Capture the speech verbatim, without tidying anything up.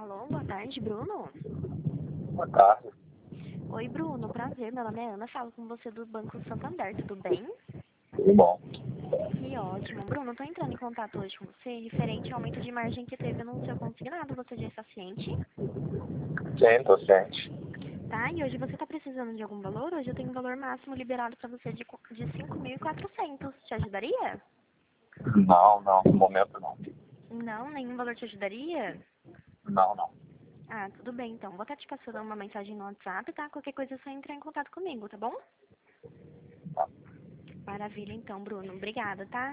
Alô, boa tarde, Bruno. Boa tarde. Oi, Bruno, prazer, meu nome é Ana, falo com você do Banco Santander, tudo bem? Tudo bom? Que ótimo. Bruno, tô entrando em contato hoje com você referente ao aumento de margem que teve no seu consignado, você já está ciente? Sim, tô ciente. Tá, e hoje você tá precisando de algum valor? Hoje eu tenho um valor máximo liberado para você de, de cinco mil e quatrocentos. Te ajudaria? Não, não, no momento não. Não, nenhum valor te ajudaria? Não, não. Ah, tudo bem, então. Vou estar te passando uma mensagem no WhatsApp, tá? Qualquer coisa é só entrar em contato comigo, tá bom? Tá. Maravilha, então, Bruno. Obrigada, tá?